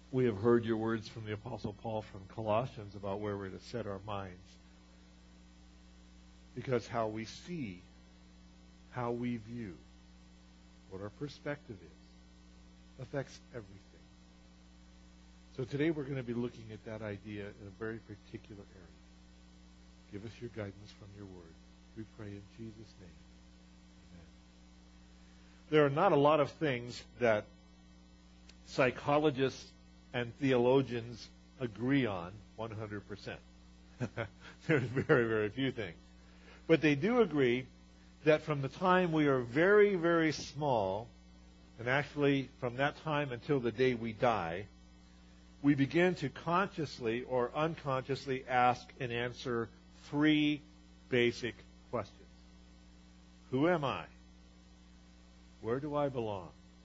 We have heard your words from the Apostle Paul from Colossians about where we're to set our minds. Because how we see, how we view, what our perspective is, affects everything. So today we're going to be looking at that idea in a very particular area. Give us your guidance from your word. We pray in Jesus' name. Amen. There are not a lot of things that psychologists and theologians agree on 100%. There's very, very few things. But they do agree that from the time we are very, very small, and actually from that time until the day we die, we begin to consciously or unconsciously ask and answer three basic questions. Who am I? Where do I belong?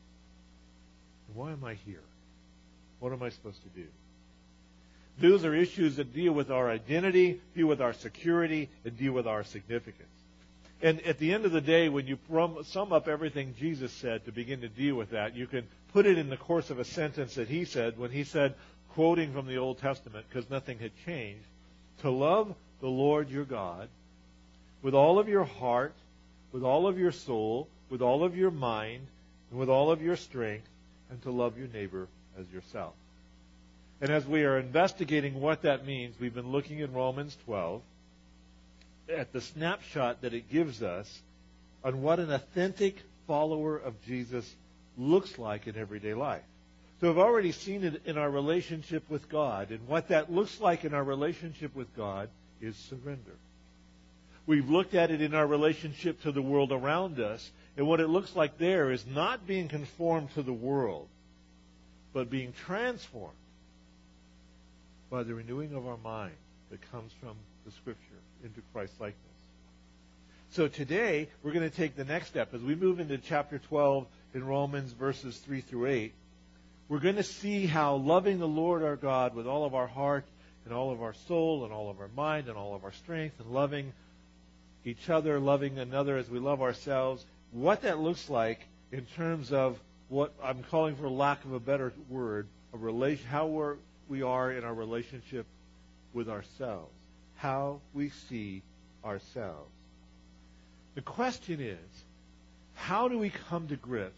And why am I here? What am I supposed to do? Those are issues that deal with our identity, deal with our security, and deal with our significance. And at the end of the day, when you sum up everything Jesus said to begin to deal with that, you can put it in the course of a sentence that he said when he said, quoting from the Old Testament, because nothing had changed, to love the Lord your God with all of your heart, with all of your soul, with all of your mind, and with all of your strength, and to love your neighbor as yourself. And as we are investigating what that means, we've been looking in Romans 12 at the snapshot that it gives us on what an authentic follower of Jesus looks like in everyday life. So we've already seen it in our relationship with God, and what that looks like in our relationship with God is surrender. We've looked at it in our relationship to the world around us, and what it looks like there is not being conformed to the world, but being transformed by the renewing of our mind that comes from the Scripture into Christ-likeness. So today, we're going to take the next step. As we move into chapter 12 in Romans, verses 3 through 8, we're going to see how loving the Lord our God with all of our heart and all of our soul and all of our mind and all of our strength, and loving each other, loving another as we love ourselves, what that looks like in terms of what I'm calling, for lack of a better word, how we are in our relationship with ourselves, how we see ourselves. The question is, how do we come to grips,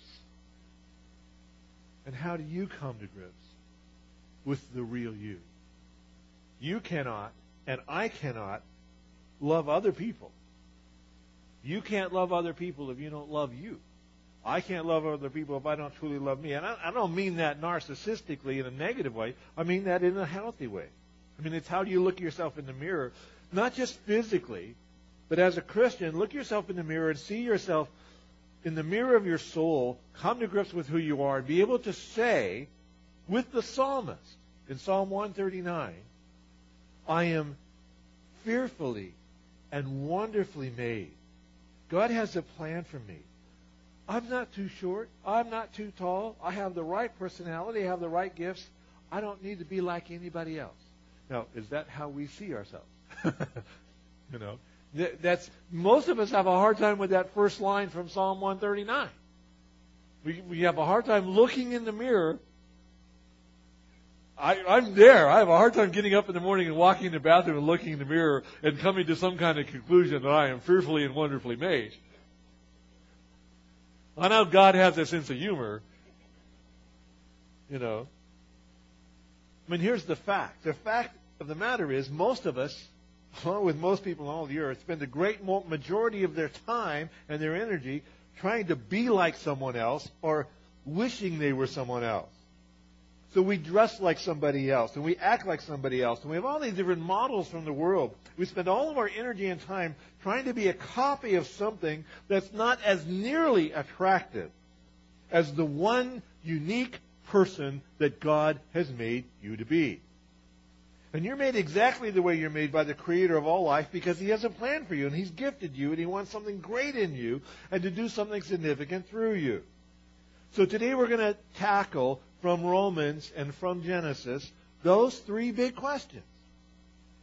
and how do you come to grips with the real you? You cannot, and I cannot, love other people. You can't love other people if you don't love you. I can't love other people if I don't truly love me. And I don't mean that narcissistically in a negative way. I mean that in a healthy way. I mean, it's how do you look at yourself in the mirror, not just physically, but as a Christian, look yourself in the mirror and see yourself in the mirror of your soul, come to grips with who you are, and be able to say, with the psalmist in Psalm 139, I am fearfully and wonderfully made. God has a plan for me. I'm not too short. I'm not too tall. I have the right personality. I have the right gifts. I don't need to be like anybody else. Now, is that how we see ourselves? You know, that's most of us have a hard time with that first line from Psalm 139. We have a hard time looking in the mirror. I'm there. I have a hard time getting up in the morning and walking in the bathroom and looking in the mirror and coming to some kind of conclusion that I am fearfully and wonderfully made. I know God has a sense of humor. You know. I mean, here's the fact. The fact of the matter is, most of us, along with most people on all the earth, spend a great majority of their time and their energy trying to be like someone else or wishing they were someone else. So we dress like somebody else, and we act like somebody else, and we have all these different models from the world. We spend all of our energy and time trying to be a copy of something that's not as nearly attractive as the one unique person that God has made you to be. And you're made exactly the way you're made by the Creator of all life, because He has a plan for you, and He's gifted you, and He wants something great in you, and to do something significant through you. So today we're going to tackle from Romans and from Genesis those three big questions.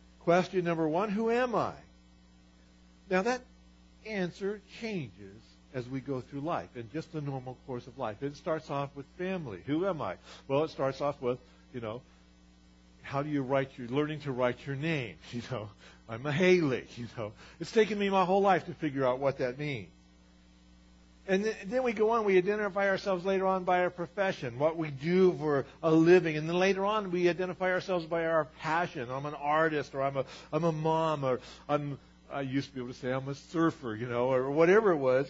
Question number one, who am I? Now that answer changes as we go through life, in just the normal course of life. It starts off with family. Who am I? Well, it starts off with, how do you learning to write your name? I'm a Haley. It's taken me my whole life to figure out what that means. And then we go on, we identify ourselves later on by our profession, what we do for a living. And then later on, we identify ourselves by our passion. I'm an artist, or I'm a mom, or I used to be able to say I'm a surfer, or whatever it was.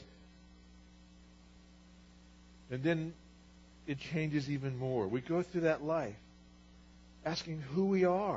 And then it changes even more. We go through that life asking who we are.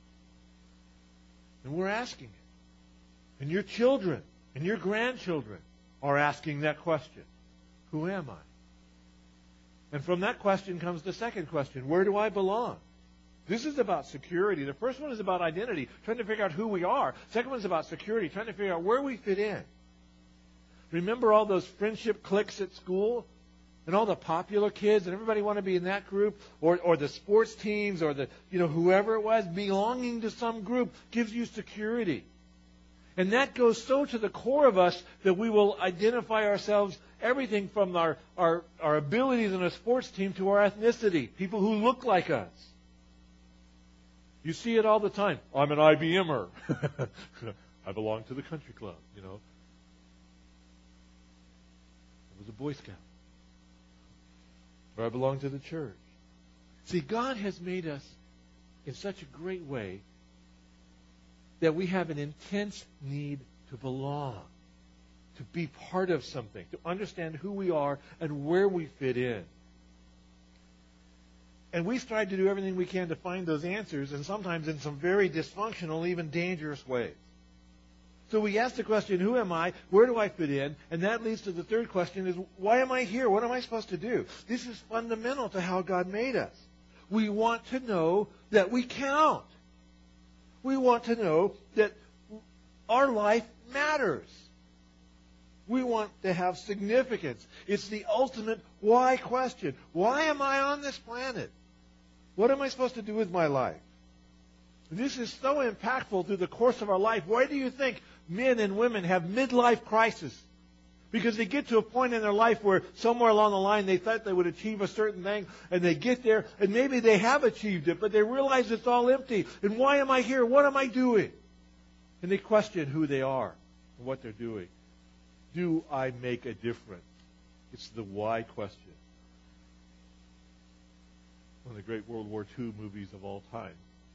And we're asking it. And your children and your grandchildren are asking that question. Who am I? And from that question comes the second question. Where do I belong? This is about security. The first one is about identity, trying to figure out who we are. The second one is about security, trying to figure out where we fit in. Remember all those friendship cliques at school? And all the popular kids, and everybody want to be in that group, or the sports teams, or whoever it was, belonging to some group gives you security. And that goes so to the core of us that we will identify ourselves, everything from our abilities in a sports team to our ethnicity, people who look like us. You see it all the time. I'm an IBMer. I belong to the country club, I was a Boy Scout. Or I belong to the church. See, God has made us in such a great way that we have an intense need to belong, to be part of something, to understand who we are and where we fit in. And we strive to do everything we can to find those answers, and sometimes in some very dysfunctional, even dangerous ways. So we ask the question, who am I? Where do I fit in? And that leads to the third question is, why am I here? What am I supposed to do? This is fundamental to how God made us. We want to know that we count. We want to know that our life matters. We want to have significance. It's the ultimate why question. Why am I on this planet? What am I supposed to do with my life? This is so impactful through the course of our life. Why do you think men and women have midlife crisis? Because they get to a point in their life where somewhere along the line they thought they would achieve a certain thing, and they get there, and maybe they have achieved it, but they realize it's all empty. And why am I here? What am I doing? And they question who they are and what they're doing. Do I make a difference? It's the why question. One of the great World War II movies of all time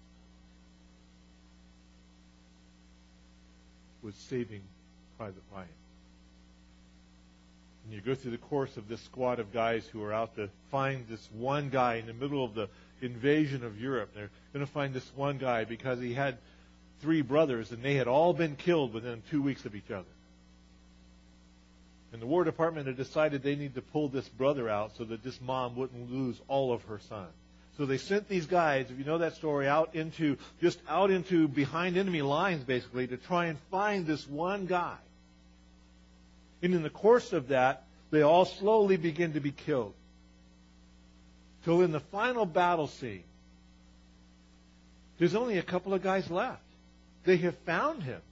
was Saving Private Ryan. And you go through the course of this squad of guys who are out to find this one guy in the middle of the invasion of Europe. They're going to find this one guy because he had 3 brothers, and they had all been killed within 2 weeks of each other. And the War Department had decided they need to pull this brother out so that this mom wouldn't lose all of her sons. So they sent these guys, if you know that story, out into behind enemy lines, basically, to try and find this one guy. And in the course of that, they all slowly begin to be killed. So in the final battle scene, there's only a couple of guys left. They have found him.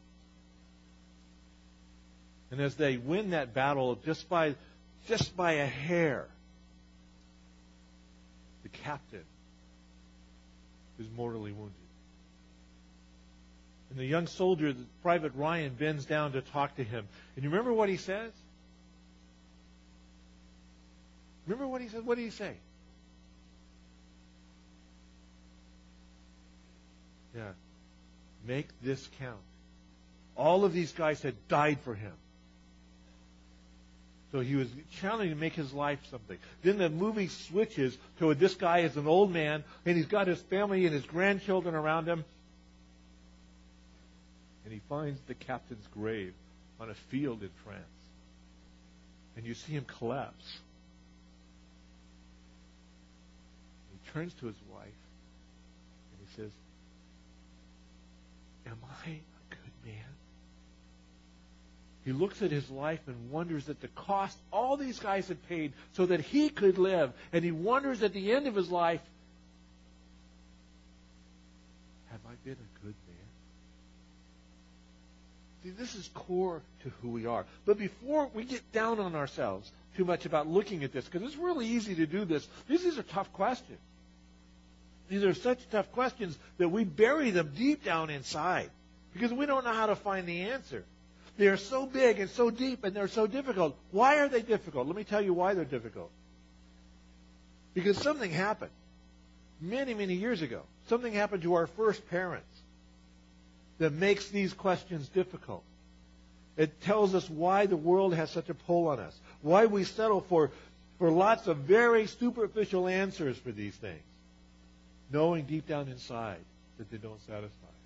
And as they win that battle just by a hair, the captain is mortally wounded. And the young soldier, Private Ryan, bends down to talk to him. And you remember what he says? Remember what he said? What did he say? Yeah. Make this count. All of these guys had died for him. So he was challenging to make his life something. Then the movie switches to this guy is an old man, and he's got his family and his grandchildren around him. And he finds the captain's grave on a field in France. And you see him collapse. He turns to his wife, and he says, "Am I a good man?" He looks at his life and wonders at the cost all these guys had paid so that he could live. And he wonders at the end of his life, have I been a good man? See, this is core to who we are. But before we get down on ourselves too much about looking at this, because it's really easy to do this, these are tough questions. These are such tough questions that we bury them deep down inside because we don't know how to find the answer. They are so big and so deep and they're so difficult. Why are they difficult? Let me tell you why they're difficult. Because something happened many, many years ago. Something happened to our first parents that makes these questions difficult. It tells us why the world has such a pull on us, why we settle for lots of very superficial answers for these things, knowing deep down inside that they don't satisfy.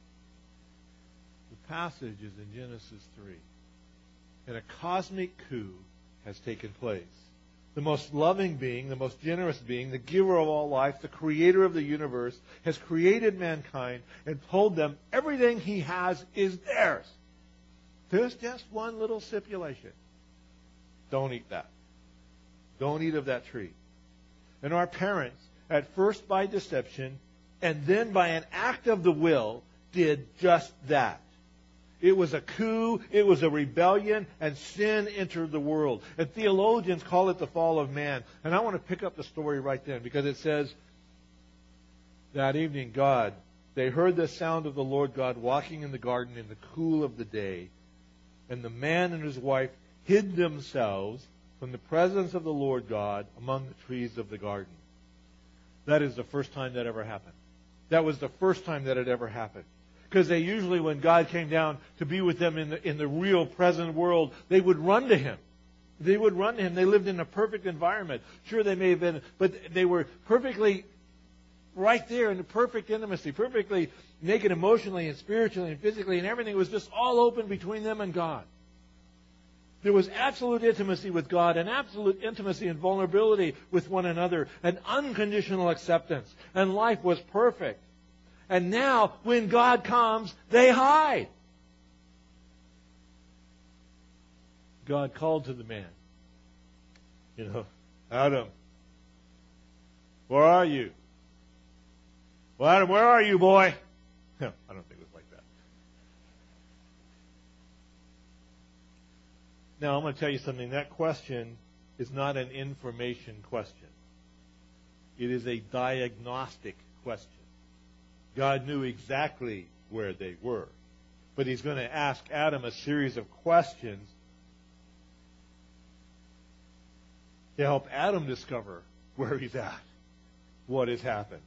The passage is in Genesis 3, and a cosmic coup has taken place. The most loving being, the most generous being, the giver of all life, the creator of the universe, has created mankind and told them everything he has is theirs. There's just one little stipulation. Don't eat that. Don't eat of that tree. And our parents, at first by deception, and then by an act of the will, did just that. It was a coup, it was a rebellion, and sin entered the world. And theologians call it the fall of man. And I want to pick up the story right then, because it says, that evening they heard the sound of the Lord God walking in the garden in the cool of the day. And the man and his wife hid themselves from the presence of the Lord God among the trees of the garden. That is the first time that ever happened. That was the first time that it ever happened. Because they usually, when God came down to be with them in the real present world, they would run to Him. They would run to Him. They lived in a perfect environment. Sure, they may have been, but they were perfectly right there in the perfect intimacy, perfectly naked emotionally and spiritually and physically, and everything was just all open between them and God. There was absolute intimacy with God, and absolute intimacy and vulnerability with one another, and unconditional acceptance. And life was perfect. And now, when God comes, they hide. God called to the man. Adam, where are you? Well, Adam, where are you, boy? No, I don't think it was like that. Now, I'm going to tell you something. That question is not an information question. It is a diagnostic question. God knew exactly where they were. But He's going to ask Adam a series of questions to help Adam discover where he's at, what has happened.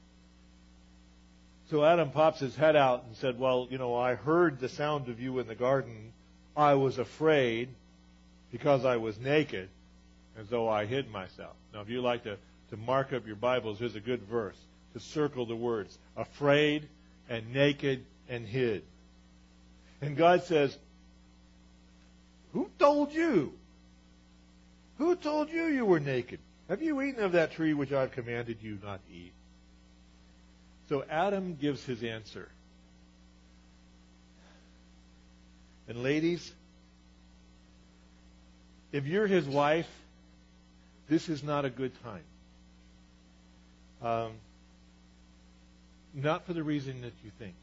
So Adam pops his head out and said, well, I heard the sound of you in the garden. I was afraid because I was naked, and so I hid myself. Now, if you like to mark up your Bibles, here's a good verse to circle the words, afraid and naked and hid. And God says, who told you? Who told you you were naked? Have you eaten of that tree which I've commanded you not to eat? So Adam gives his answer. And ladies, if you're his wife, this is not a good time. Not for the reason that you think.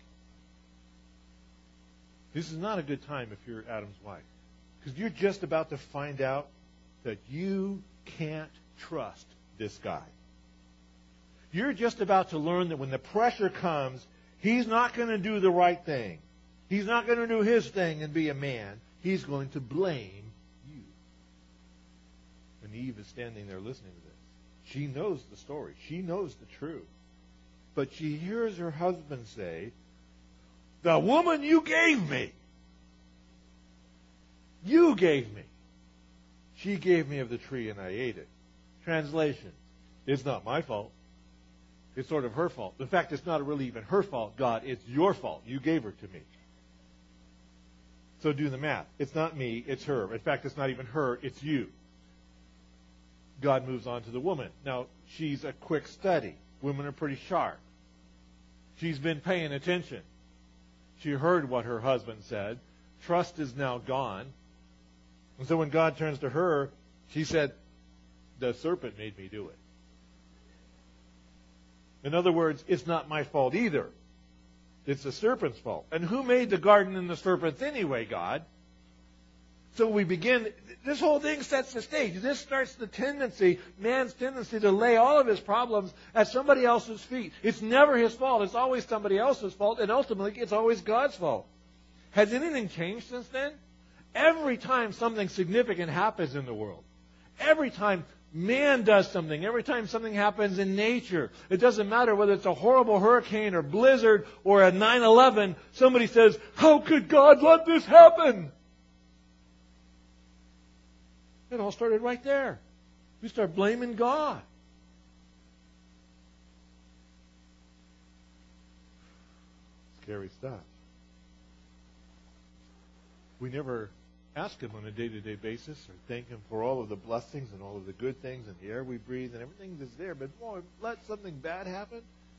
This is not a good time if you're Adam's wife. Because you're just about to find out that you can't trust this guy. You're just about to learn that when the pressure comes, he's not going to do the right thing. He's not going to do his thing and be a man. He's going to blame you. And Eve is standing there listening to this. She knows the story. She knows the truth. But she hears her husband say, the woman you gave me. You gave me. She gave me of the tree and I ate it. Translation, it's not my fault. It's sort of her fault. In fact, it's not really even her fault, God. It's your fault. You gave her to me. So do the math. It's not me, it's her. In fact, it's not even her, it's you. God moves on to the woman. Now, she's a quick study. Women are pretty sharp. She's been paying attention. She heard what her husband said. Trust is now gone. And so when God turns to her, she said, the serpent made me do it. In other words, it's not my fault either. It's the serpent's fault. And who made the garden and the serpents anyway, God? So we begin, this whole thing sets the stage. This starts the tendency, man's tendency to lay all of his problems at somebody else's feet. It's never his fault. It's always somebody else's fault. And ultimately, it's always God's fault. Has anything changed since then? Every time something significant happens in the world, every time man does something, every time something happens in nature, it doesn't matter whether it's a horrible hurricane or blizzard or a 9/11, somebody says, how could God let this happen? It all started right there. We start blaming God. Scary stuff. We never ask Him on a day-to-day basis or thank Him for all of the blessings and all of the good things and the air we breathe and everything that's there. But boy, let something bad happen.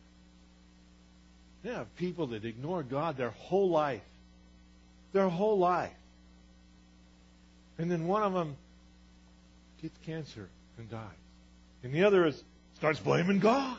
You have people that ignore God their whole life. Their whole life. And then one of them gets cancer and dies. And the other starts blaming God.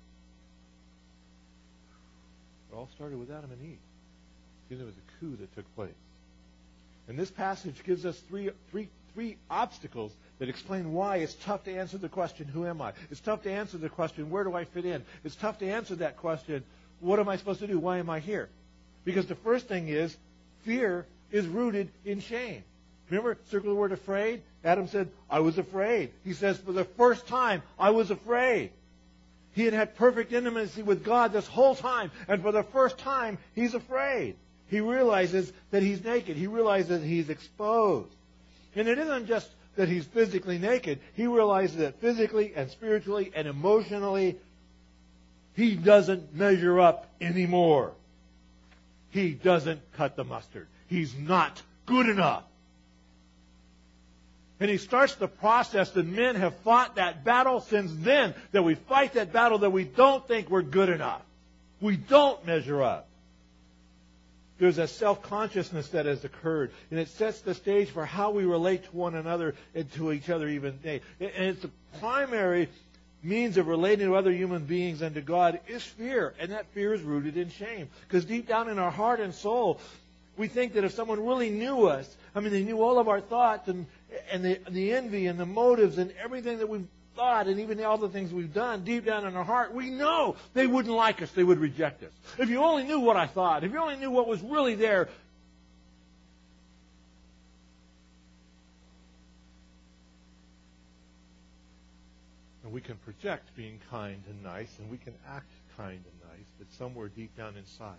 It all started with Adam and Eve. See, there was a coup that took place. And this passage gives us three obstacles that explain why it's tough to answer the question, who am I? It's tough to answer the question, where do I fit in? It's tough to answer that question, what am I supposed to do? Why am I here? Because the first thing is, fear is rooted in shame. Remember, circle the word afraid? Adam said, I was afraid. He says, for the first time, I was afraid. He had had perfect intimacy with God this whole time, and for the first time, he's afraid. He realizes that he's naked. He realizes he's exposed. And it isn't just that he's physically naked. He realizes that physically and spiritually and emotionally, he doesn't measure up anymore. He doesn't cut the mustard. He's not good enough. And he starts the process that men have fought that battle since then, that we fight that battle that we don't think we're good enough. We don't measure up. There's a self-consciousness that has occurred, and it sets the stage for how we relate to one another and to each other even today. And it's the primary means of relating to other human beings and to God is fear, and that fear is rooted in shame. Because deep down in our heart and soul, we think that if someone really knew us, they knew all of our thoughts and the envy and the motives and everything that we've thought and even all the things we've done deep down in our heart, we know they wouldn't like us. They would reject us. If you only knew what I thought, if you only knew what was really there. And we can project being kind and nice, and we can act kind and nice, but somewhere deep down inside,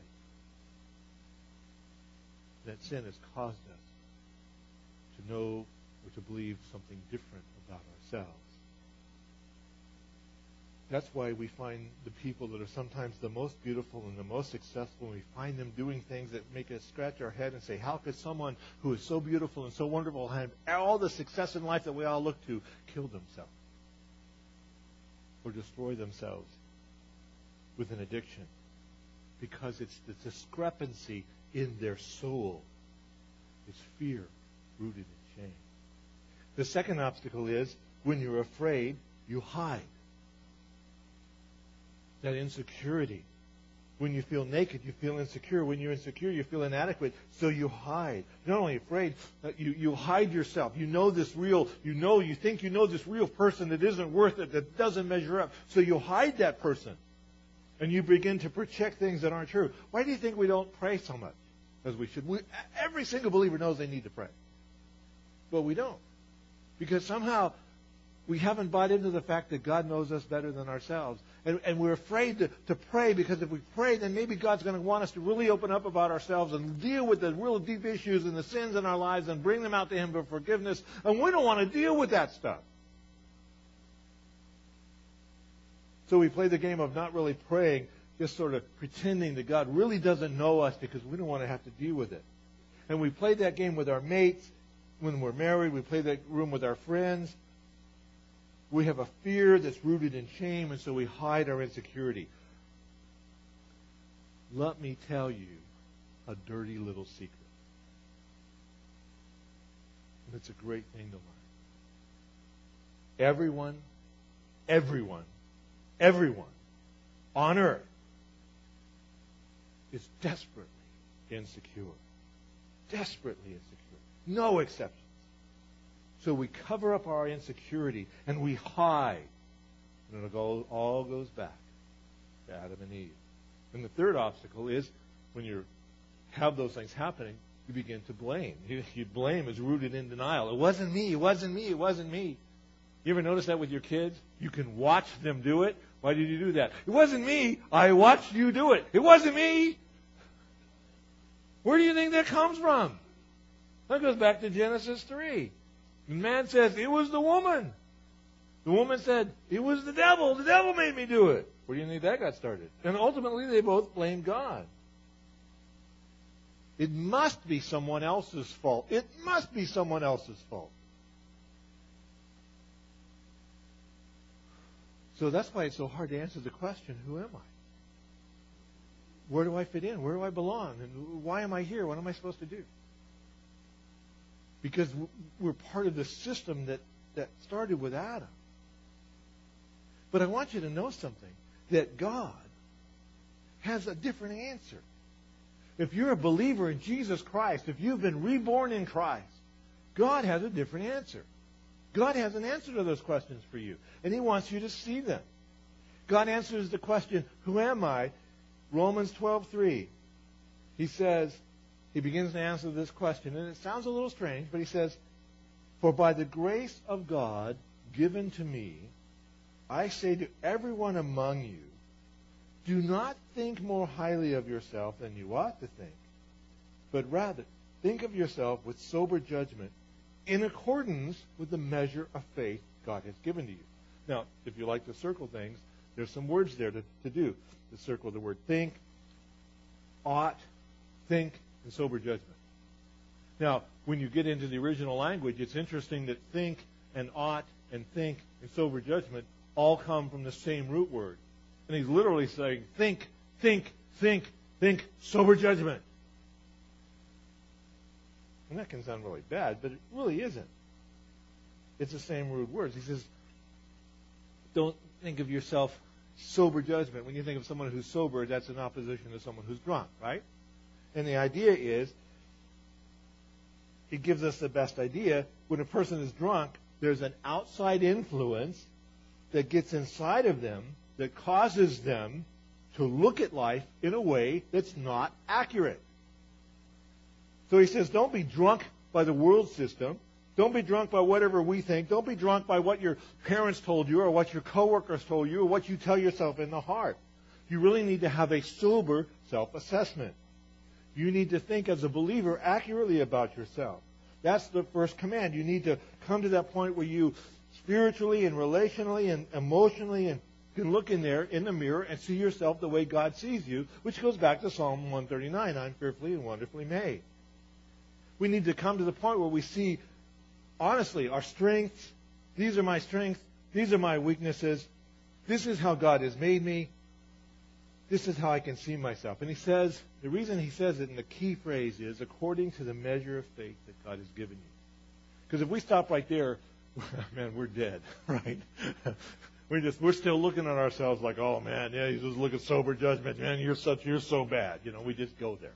that sin has caused us to know or to believe something different about ourselves. That's why we find the people that are sometimes the most beautiful and the most successful, and we find them doing things that make us scratch our head and say, how could someone who is so beautiful and so wonderful have all the success in life that we all look to kill themselves or destroy themselves with an addiction? Because it's the discrepancy in their soul. It's fear rooted in shame. The second obstacle is when you're afraid, you hide. That insecurity. When you feel naked, you feel insecure. When you're insecure, you feel inadequate, so you hide. You're not only afraid, you hide yourself. You think you know this real person that isn't worth it, that doesn't measure up. So you hide that person. And you begin to project things that aren't true. Why do you think we don't pray so much as we should? Every single believer knows they need to pray. But we don't. Because somehow we haven't bought into the fact that God knows us better than ourselves. And we're afraid to pray, because if we pray, then maybe God's going to want us to really open up about ourselves and deal with the real deep issues and the sins in our lives and bring them out to Him for forgiveness. And we don't want to deal with that stuff. So we play the game of not really praying, just sort of pretending that God really doesn't know us because we don't want to have to deal with it. And we play that game with our mates when we're married. We play that room with our friends. We have a fear that's rooted in shame, and so we hide our insecurity. Let me tell you a dirty little secret. And it's a great thing to learn. Everyone on earth is desperately insecure. Desperately insecure. No exceptions. So we cover up our insecurity and we hide. And it all goes back to Adam and Eve. And the third obstacle is when you have those things happening, you begin to blame. You blame is rooted in denial. It wasn't me. It wasn't me. It wasn't me. You ever notice that with your kids? You can watch them do it. Why did you do that? It wasn't me. I watched you do it. It wasn't me. Where do you think that comes from? That goes back to Genesis 3. And man says, it was the woman. The woman said, it was the devil. The devil made me do it. Where do you think that got started? And ultimately, they both blamed God. It must be someone else's fault. It must be someone else's fault. So that's why it's so hard to answer the question, who am I? Where do I fit in? Where do I belong? And why am I here? What am I supposed to do? Because we're part of the system that started with Adam. But I want you to know something, that God has a different answer. If you're a believer in Jesus Christ, if you've been reborn in Christ, God has a different answer. God has an answer to those questions for you, and He wants you to see them. God answers the question, who am I? Romans 12:3. He says, He begins to answer this question, and it sounds a little strange, but He says, for by the grace of God given to me, I say to everyone among you, do not think more highly of yourself than you ought to think, but rather think of yourself with sober judgment in accordance with the measure of faith God has given to you. Now, if you like to circle things, there's some words there to do. To circle the word think, ought, think, and sober judgment. Now, when you get into the original language, it's interesting that think and ought and think and sober judgment all come from the same root word. And he's literally saying, think, think, think, think, sober judgment. And that can sound really bad, but it really isn't. It's the same root words. He says, don't think of yourself sober judgment. When you think of someone who's sober, that's in opposition to someone who's drunk, right? And the idea is, it gives us the best idea. When a person is drunk, there's an outside influence that gets inside of them that causes them to look at life in a way that's not accurate. So he says, don't be drunk by the world system. Don't be drunk by whatever we think. Don't be drunk by what your parents told you or what your coworkers told you or what you tell yourself in the heart. You really need to have a sober self-assessment. You need to think as a believer accurately about yourself. That's the first command. You need to come to that point where you spiritually and relationally and emotionally and can look in there in the mirror and see yourself the way God sees you, which goes back to Psalm 139, I'm fearfully and wonderfully made. We need to come to the point where we see, honestly, our strengths. These are my strengths. These are my weaknesses. This is how God has made me. This is how I can see myself. And he says, the reason he says it, and the key phrase is, according to the measure of faith that God has given you. Because if we stop right there, man, we're dead, right? We're still looking at ourselves like, oh man, yeah, you just look at sober judgment, man, you're so bad. We just go there.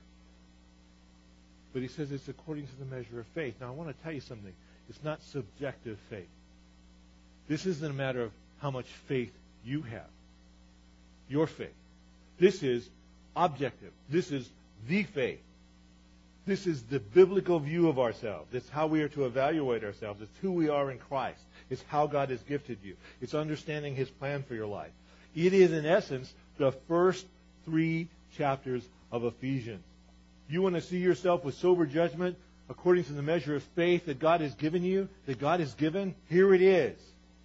But he says it's according to the measure of faith. Now I want to tell you something. It's not subjective faith. This isn't a matter of how much faith you have. Your faith. This is objective. This is the faith. This is the biblical view of ourselves. It's how we are to evaluate ourselves. It's who we are in Christ. It's how God has gifted you. It's understanding His plan for your life. It is, in essence, the first 3 chapters of Ephesians. You want to see yourself with sober judgment according to the measure of faith that God has given you, that God has given? Here it is.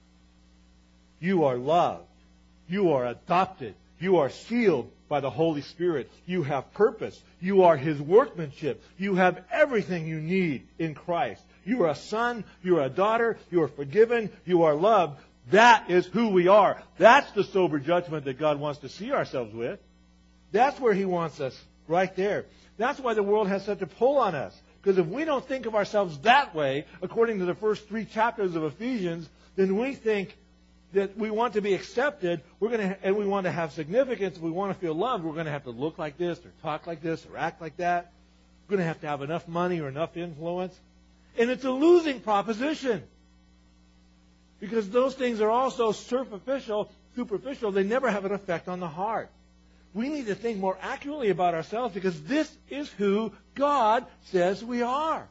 You are loved. You are adopted. You are sealed by the Holy Spirit. You have purpose. You are His workmanship. You have everything you need in Christ. You are a son. You are a daughter. You are forgiven. You are loved. That is who we are. That's the sober judgment that God wants to see ourselves with. That's where He wants us, right there. That's why the world has such a pull on us. Because if we don't think of ourselves that way, according to the first 3 chapters of Ephesians, then we think that we want to be accepted, and we want to have significance, we want to feel loved, we're going to have to look like this, or talk like this, or act like that. We're going to have enough money or enough influence. And it's a losing proposition. Because those things are also superficial. They never have an effect on the heart. We need to think more accurately about ourselves because this is who God says we are.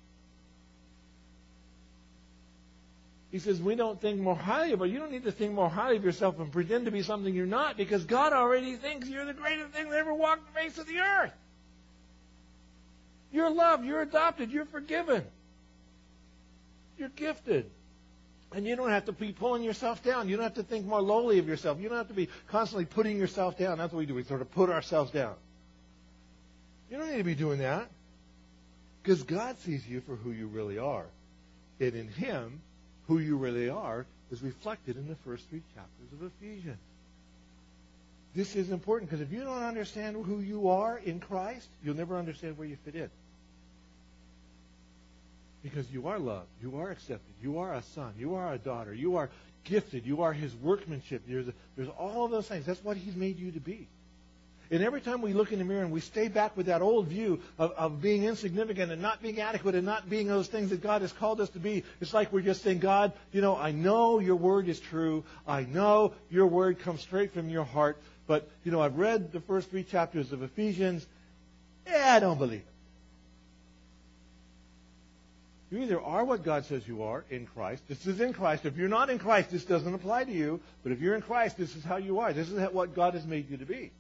He says we don't think more highly of it. You don't need to think more highly of yourself and pretend to be something you're not because God already thinks you're the greatest thing that ever walked the face of the earth. You're loved. You're adopted. You're forgiven. You're gifted. And you don't have to be pulling yourself down. You don't have to think more lowly of yourself. You don't have to be constantly putting yourself down. That's what we do. We sort of put ourselves down. You don't need to be doing that. Because God sees you for who you really are. And in Him, who you really are is reflected in the first 3 chapters of Ephesians. This is important because if you don't understand who you are in Christ, you'll never understand where you fit in. Because you are loved, you are accepted, you are a son, you are a daughter, you are gifted, you are His workmanship. There's all of those things. That's what He's made you to be. And every time we look in the mirror and we stay back with that old view of being insignificant and not being adequate and not being those things that God has called us to be, it's like we're just saying, God, I know your word is true. I know your word comes straight from your heart. But, I've read the first 3 chapters of Ephesians. I don't believe it. You either are what God says you are in Christ. This is in Christ. If you're not in Christ, this doesn't apply to you. But if you're in Christ, this is how you are. This is what God has made you to be.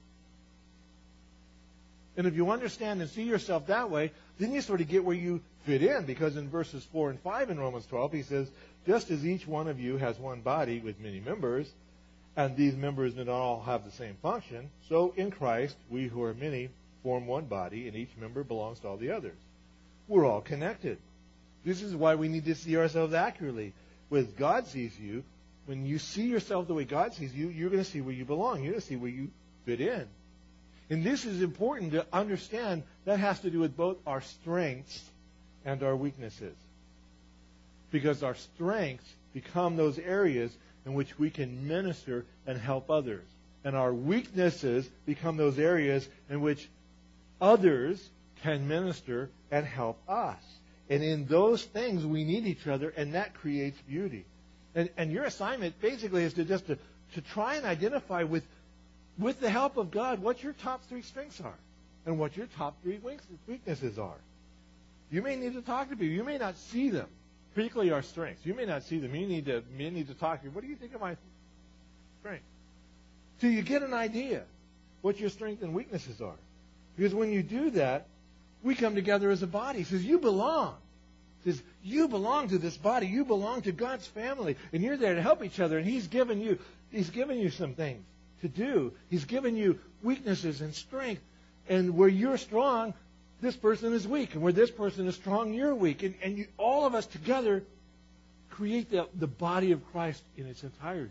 And if you understand and see yourself that way, then you sort of get where you fit in. Because in verses 4 and 5 in Romans 12, he says, just as each one of you has one body with many members, and these members do not all have the same function, so in Christ, we who are many form one body, and each member belongs to all the others. We're all connected. This is why we need to see ourselves accurately. When God sees you, when you see yourself the way God sees you, you're going to see where you belong. You're going to see where you fit in. And this is important to understand. That has to do with both our strengths and our weaknesses. Because our strengths become those areas in which we can minister and help others. And our weaknesses become those areas in which others can minister and help us. And in those things, we need each other, and that creates beauty. And your assignment basically is to try and identify with the help of God what your top 3 strengths are and what your top 3 weaknesses are. You may need to talk to people. You may not see them, particularly our strengths. You may not see them. You need to talk to them. What do you think of my strengths? So you get an idea what your strengths and weaknesses are. Because when you do that, we come together as a body. He says, you belong. He says, you belong to this body. You belong to God's family. And you're there to help each other. And He's given you some things to do. He's given you weaknesses and strength. And where you're strong, this person is weak. And where this person is strong, you're weak. And all of us together create the body of Christ in its entirety.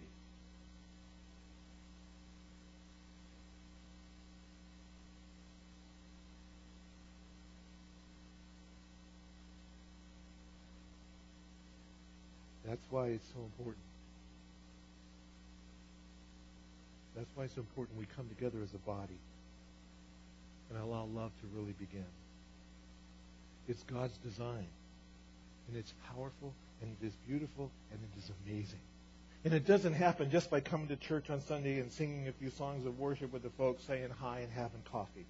That's why it's so important. That's why it's so important we come together as a body and allow love to really begin. It's God's design. And it's powerful, and it is beautiful, and it is amazing. And it doesn't happen just by coming to church on Sunday and singing a few songs of worship with the folks, saying hi and having coffee.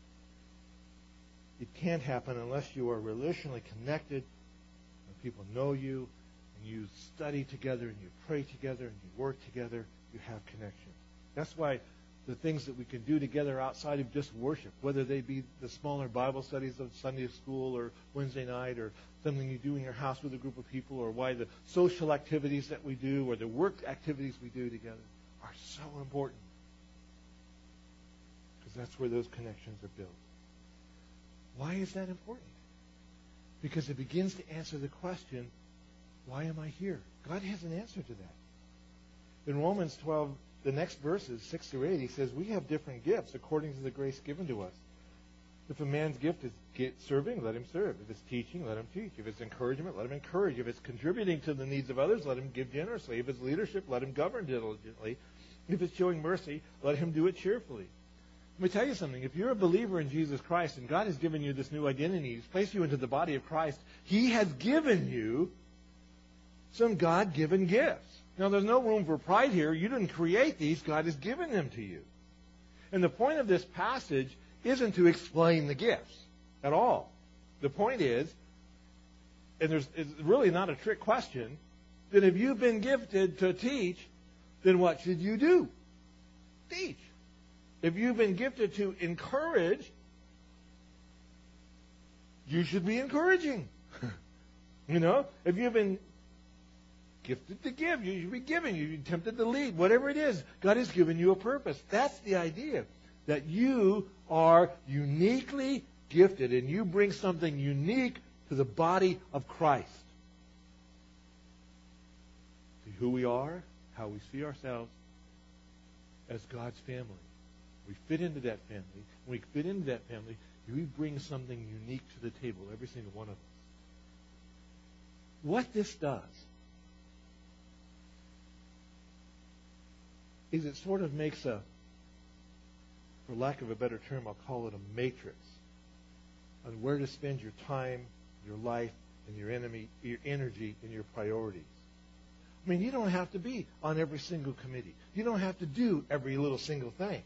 It can't happen unless you are relationally connected, and people know you, and you study together, and you pray together, and you work together. You have connection. That's why the things that we can do together outside of just worship, whether they be the smaller Bible studies of Sunday school or Wednesday night or something you do in your house with a group of people, or why the social activities that we do or the work activities we do together are so important. Because that's where those connections are built. Why is that important? Because it begins to answer the question, why am I here? God has an answer to that. In Romans 12, the next verses, 6 through 8, he says, we have different gifts according to the grace given to us. If a man's gift is serving, let him serve. If it's teaching, let him teach. If it's encouragement, let him encourage. If it's contributing to the needs of others, let him give generously. If it's leadership, let him govern diligently. If it's showing mercy, let him do it cheerfully. Let me tell you something. If you're a believer in Jesus Christ and God has given you this new identity, He's placed you into the body of Christ, He has given you some God-given gifts. Now, there's no room for pride here. You didn't create these. God has given them to you. And the point of this passage isn't to explain the gifts at all. The point is, and it's really not a trick question, that if you've been gifted to teach, then what should you do? Teach. If you've been gifted to encourage, you should be encouraging. If you've been gifted to give, you should be giving. You're tempted to lead. Whatever it is, God has given you a purpose. That's the idea, that you are uniquely gifted and you bring something unique to the body of Christ. See who we are, how we see ourselves as God's family. We fit into that family. When we fit into that family, we bring something unique to the table, every single one of us. What this does is it sort of makes for lack of a better term, I'll call it a matrix on where to spend your time, your life, and your energy, and your priorities. I mean, you don't have to be on every single committee. You don't have to do every little single thing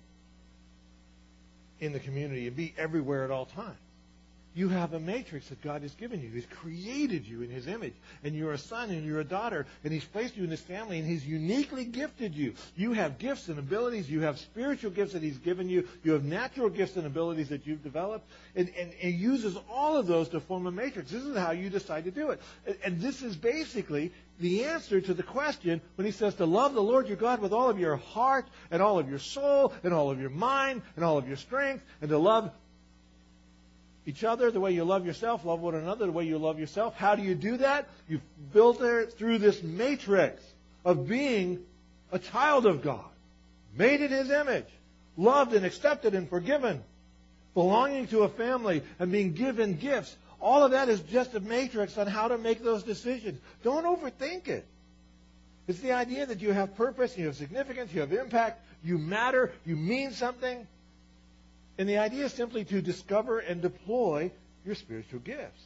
in the community and be everywhere at all times. You have a matrix that God has given you. He's created you in His image. And you're a son and you're a daughter. And He's placed you in His family and He's uniquely gifted you. You have gifts and abilities. You have spiritual gifts that He's given you. You have natural gifts and abilities that you've developed. And He uses all of those to form a matrix. This is how you decide to do it. And this is basically the answer to the question when He says to love the Lord your God with all of your heart and all of your soul and all of your mind and all of your strength, and to love each other the way you love yourself, love one another the way you love yourself. How do you do that? You filter through this matrix of being a child of God, made in His image, loved and accepted and forgiven, belonging to a family and being given gifts. All of that is just a matrix on how to make those decisions. Don't overthink it. It's the idea that you have purpose, you have significance, you have impact, you matter, you mean something. And the idea is simply to discover and deploy your spiritual gifts.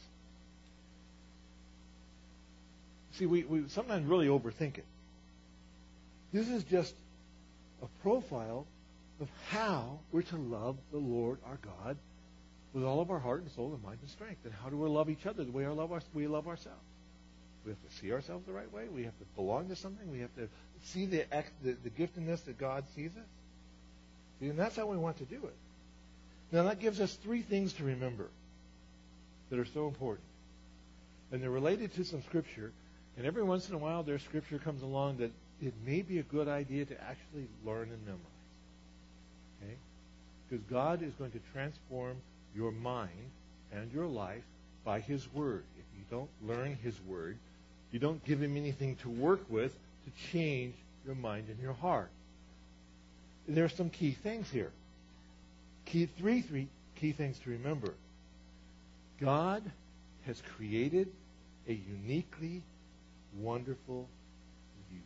See, we sometimes really overthink it. This is just a profile of how we're to love the Lord our God with all of our heart and soul and mind and strength. And how do we love each other the way we love ourselves? We have to see ourselves the right way. We have to belong to something. We have to see the giftedness that God sees us. See, and that's how we want to do it. Now, that gives us three things to remember that are so important. And they're related to some Scripture. And every once in a while, there's Scripture comes along that it may be a good idea to actually learn and memorize. Okay? Because God is going to transform your mind and your life by His Word. If you don't learn His Word, you don't give Him anything to work with to change your mind and your heart. And there are some key things here. Three key things to remember. God has created a uniquely wonderful you.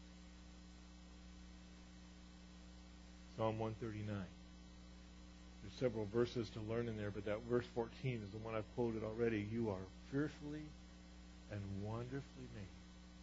Psalm 139. There's several verses to learn in there, but that verse 14 is the one I've quoted already. You are fearfully and wonderfully made.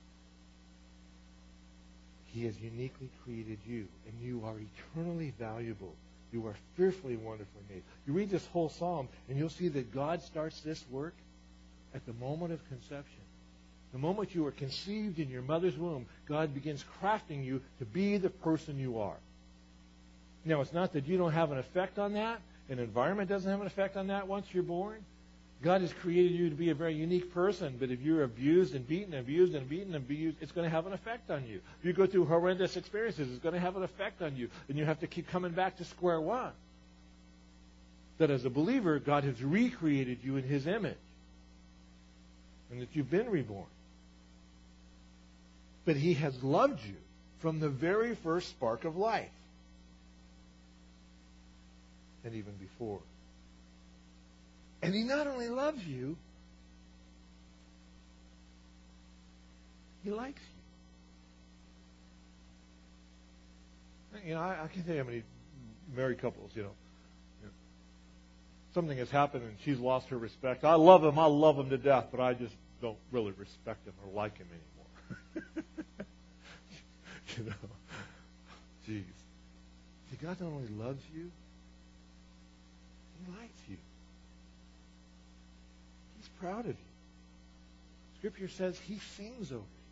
He has uniquely created you, and you are eternally valuable. You are fearfully and wonderfully made. You read this whole psalm, and you'll see that God starts this work at the moment of conception. The moment you are conceived in your mother's womb, God begins crafting you to be the person you are. Now, it's not that you don't have an effect on that. An environment doesn't have an effect on that once you're born. God has created you to be a very unique person, but if you're abused and beaten, abused and beaten and abused, it's going to have an effect on you. If you go through horrendous experiences, it's going to have an effect on you, and you have to keep coming back to square one. That as a believer, God has recreated you in His image, and that you've been reborn. But He has loved you from the very first spark of life, and even before. And He not only loves you, He likes you. I can't tell you how many married couples, something has happened and she's lost her respect. I love him to death, but I just don't really respect him or like him anymore. Jeez. See, God not only loves you, He likes you. He's proud of you. Scripture says He sings over you.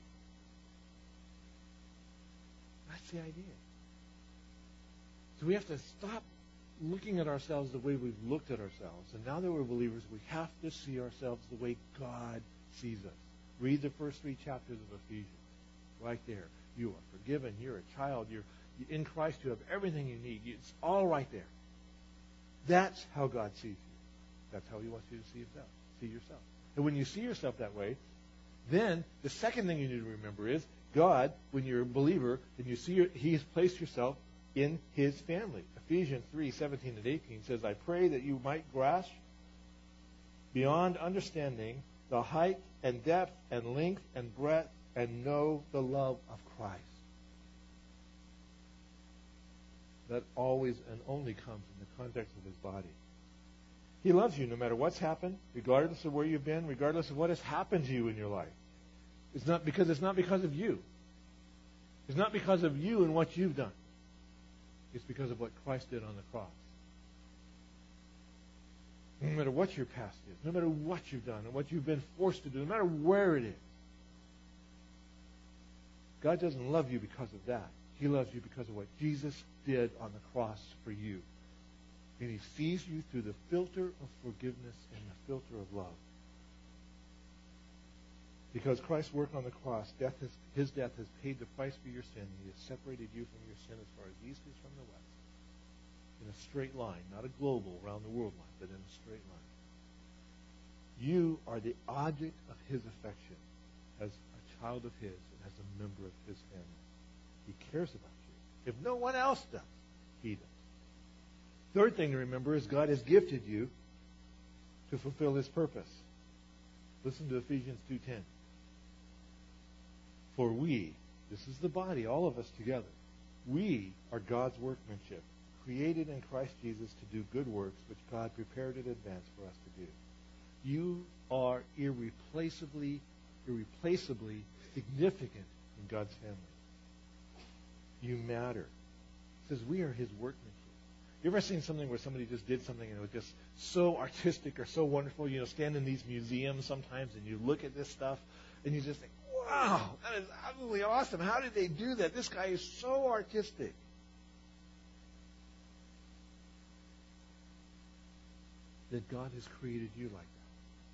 That's the idea. So we have to stop looking at ourselves the way we've looked at ourselves. And now that we're believers, we have to see ourselves the way God sees us. Read the first 3 chapters of Ephesians. Right there. You are forgiven. You're a child. You're in Christ. You have everything you need. It's all right there. That's how God sees you. That's how He wants you to see yourself. And when you see yourself that way, then the second thing you need to remember is God, when you're a believer, and you see He has placed yourself in His family. Ephesians 3:17 and 18 says, I pray that you might grasp beyond understanding the height and depth and length and breadth and know the love of Christ. That always and only comes in the context of His body. He loves you no matter what's happened, regardless of where you've been, regardless of what has happened to you in your life. It's not because of you. It's not because of you and what you've done. It's because of what Christ did on the cross. No matter what your past is, no matter what you've done and what you've been forced to do, no matter where it is, God doesn't love you because of that. He loves you because of what Jesus did on the cross for you. And He sees you through the filter of forgiveness and the filter of love. Because Christ's work on the cross, His death has paid the price for your sin. He has separated you from your sin as far as east is from the west. In a straight line, not a global around the world line, but in a straight line. You are the object of His affection as a child of His and as a member of His family. He cares about you. If no one else does, He does. Third thing to remember is God has gifted you to fulfill His purpose. Listen to Ephesians 2:10. For we, this is the body, all of us together, we are God's workmanship, created in Christ Jesus to do good works, which God prepared in advance for us to do. You are irreplaceably significant in God's family. You matter. It says we are His workmanship. You ever seen something where somebody just did something and it was just so artistic or so wonderful? Stand in these museums sometimes and you look at this stuff and you just think, wow, that is absolutely awesome. How did they do that? This guy is so artistic. That God has created you like that.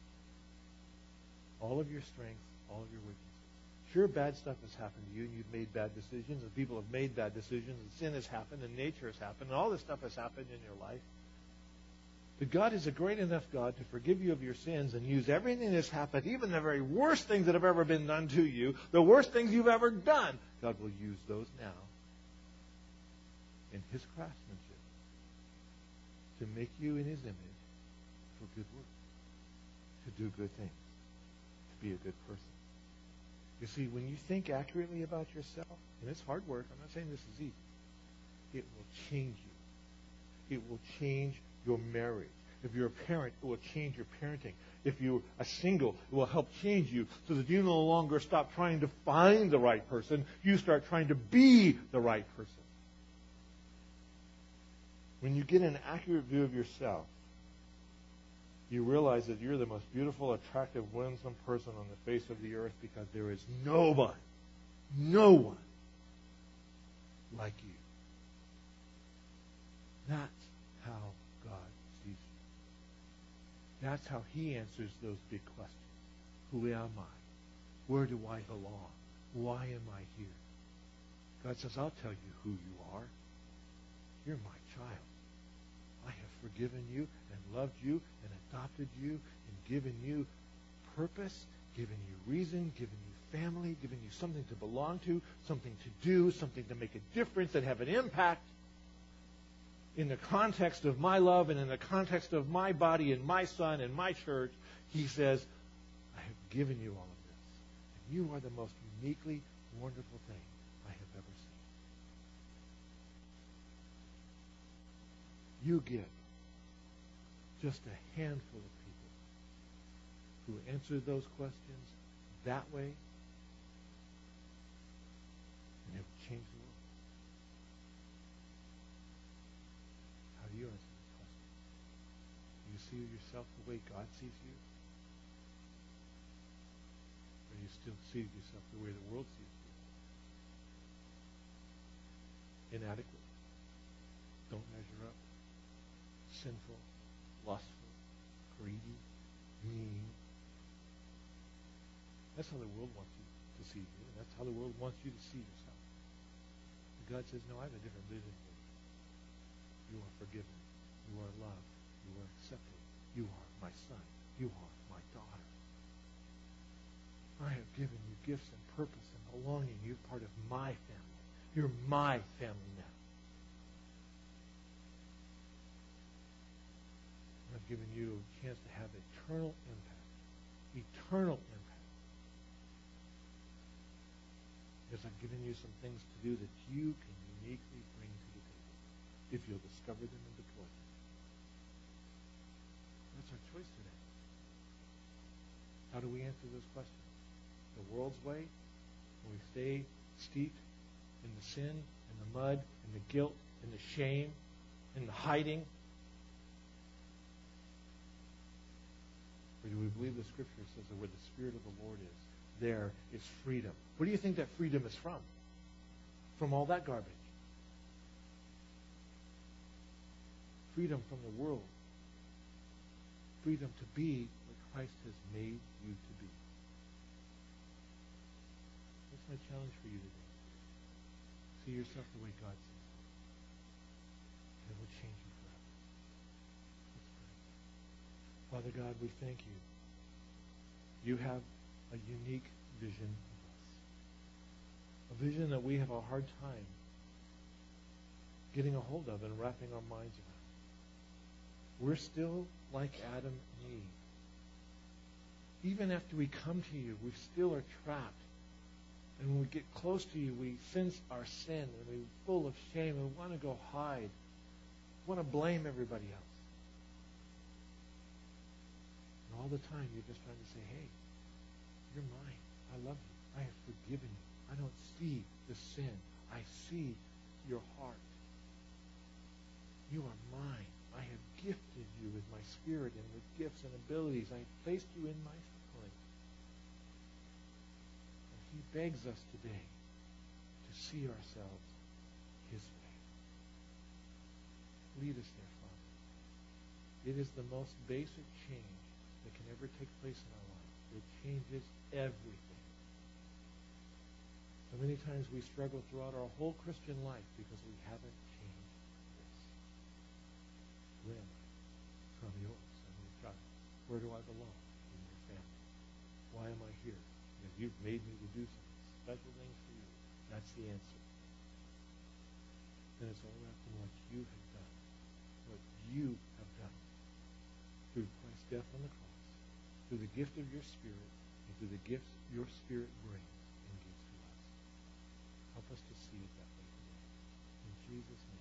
All of your strengths, all of your weaknesses. Sure, bad stuff has happened to you, and you've made bad decisions, and people have made bad decisions, and sin has happened, and nature has happened, and all this stuff has happened in your life. But God is a great enough God to forgive you of your sins and use everything that's happened, even the very worst things that have ever been done to you, the worst things you've ever done. God will use those now in His craftsmanship to make you in His image for good work, to do good things, to be a good person. You see, when you think accurately about yourself, and it's hard work, I'm not saying this is easy, it will change you. It will change your marriage. If you're a parent, it will change your parenting. If you're a single, it will help change you so that you no longer stop trying to find the right person. You start trying to be the right person. When you get an accurate view of yourself, you realize that you're the most beautiful, attractive, winsome person on the face of the earth because there is no one like you. That's how God sees you. That's how He answers those big questions. Who am I? Where do I belong? Why am I here? God says, I'll tell you who you are. You're my child. I have forgiven you and loved you and adopted you and given you purpose, given you reason, given you family, given you something to belong to, something to do, something to make a difference and have an impact. in the context of my love and in the context of my body and my son and my church, he says, I have given you all of this. And you are the most uniquely wonderful thing I have ever seen. You get just a handful of people who answer those questions that way, and it will change the world. How do you answer this question? Do you see yourself the way God sees you? Or do you still see yourself the way the world sees you? Inadequate. Don't measure up. Sinful. Lustful. Greedy. Mean. That's how the world wants you to see you. And that's how the world wants you to see yourself. But God says, no, I have a different vision for you. You are forgiven. You are loved. You are accepted. You are my son. You are my daughter. I have given you gifts and purpose and belonging. You're part of my family. You're my family now. And I've given you a chance to have eternal impact. Eternal impact. Because I've given you some things to do that you can uniquely bring to the table if you'll discover them and deploy them. That's our choice today. How do we answer those questions? The world's way, when we stay steeped in the sin and the mud and the guilt and the shame and the hiding? Or do we believe the Scripture says that where the Spirit of the Lord is, there is freedom? Where do you think that freedom is from? From all that garbage. Freedom from the world. Freedom to be what Christ has made you to be. That's my challenge for you today. See yourself the way God sees you. And it will change you forever. Let's pray. Father God, we thank you. You have a unique vision of us. A vision that we have a hard time getting a hold of and wrapping our minds around. We're still like Adam and Eve. Even after we come to you, we still are trapped. And when we get close to you, we sense our sin and we're full of shame and we want to go hide. We want to blame everybody else. And all the time you're just trying to say, hey, you're mine. I love you. I have forgiven you. I don't see the sin. I see your heart. You are mine. I have gifted you with my Spirit and with gifts and abilities. I have placed you in my family. And he begs us today to see ourselves his way. Lead us there, Father. It is the most basic change that can ever take place in our lives. It changes everything. So many times we struggle throughout our whole Christian life because we haven't changed this. Who am I? So I'm yours. I'm your child. Where do I belong? In your family. Why am I here? Because you've made me to do some special things for you. That's the answer. Then it's all wrapped in what you have done. What you have done. Through Christ's death on the cross. Through the gift of your Spirit. And through the gifts your Spirit brings and gives to us. Help us to see it that way today. In Jesus' name.